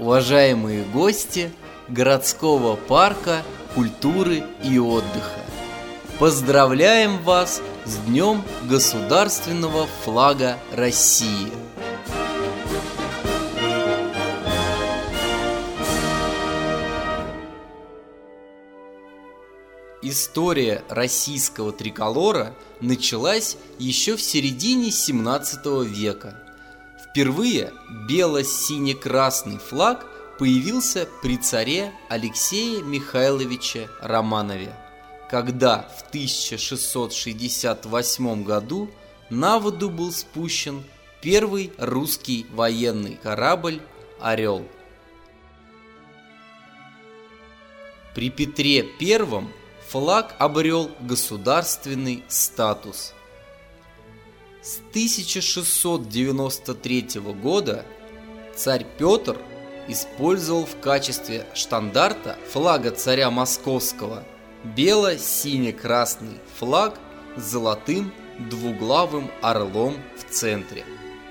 уважаемые гости городского парка культуры и отдыха! Поздравляем вас с Днем Государственного флага России! История российского триколора началась еще в середине 17 века. Впервые бело-сине-красный флаг появился при царе Алексее Михайловиче Романове, когда в 1668 году на воду был спущен первый русский военный корабль «Орел». При Петре I флаг обрел государственный статус. С 1693 года царь Петр использовал в качестве штандарта флага царя Московского бело-сине-красный флаг с золотым двуглавым орлом в центре.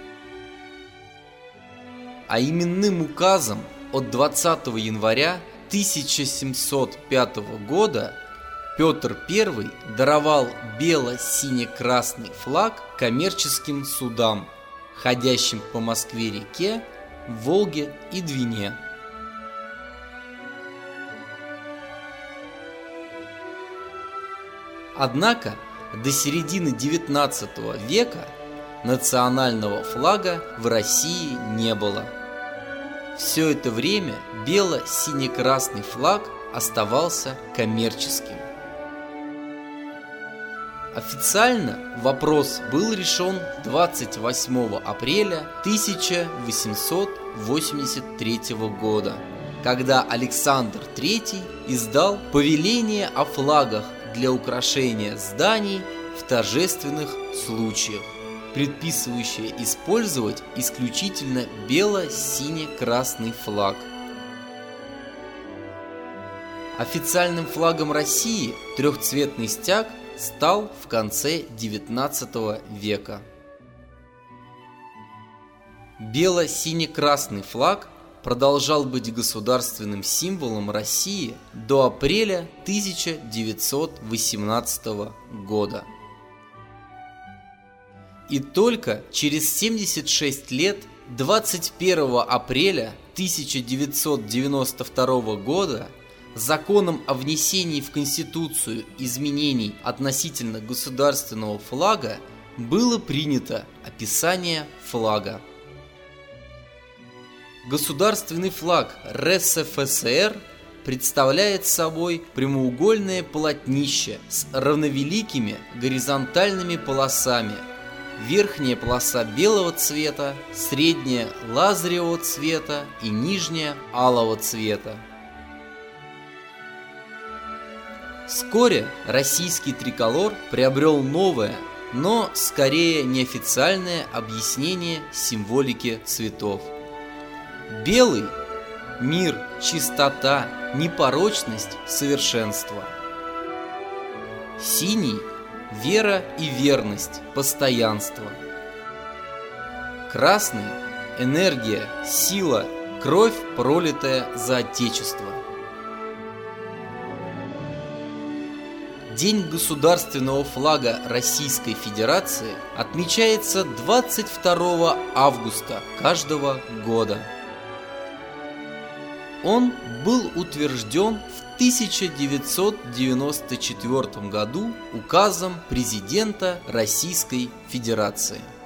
А именным указом от 20 января 1705 года Петр I даровал бело-сине-красный флаг коммерческим судам, ходящим по Москве-реке, Волге и Двине. Однако до середины XIX века национального флага в России не было. Все это время бело-сине-красный флаг оставался коммерческим. Официально вопрос был решен 28 апреля 1883 года, когда Александр III издал повеление о флагах для украшения зданий в торжественных случаях, предписывающее использовать исключительно бело-сине-красный флаг. Официальным флагом России трехцветный стяг стал в конце XIX века. Бело-сине-красный флаг продолжал быть государственным символом России до апреля 1918 года. И только через 76 лет, 21 апреля 1992 года, Законом о внесении в Конституцию изменений относительно государственного флага было принято описание флага. Государственный флаг РСФСР представляет собой прямоугольное полотнище с равновеликими горизонтальными полосами. Верхняя полоса белого цвета, средняя лазаревого цвета и нижняя алого цвета. Вскоре российский триколор приобрел новое, но скорее неофициальное объяснение символики цветов. Белый – мир, чистота, непорочность, совершенство. Синий – вера и верность, постоянство. Красный – энергия, сила, кровь, пролитая за Отечество. День государственного флага Российской Федерации отмечается 22 августа каждого года. Он был утвержден в 1994 году указом президента Российской Федерации.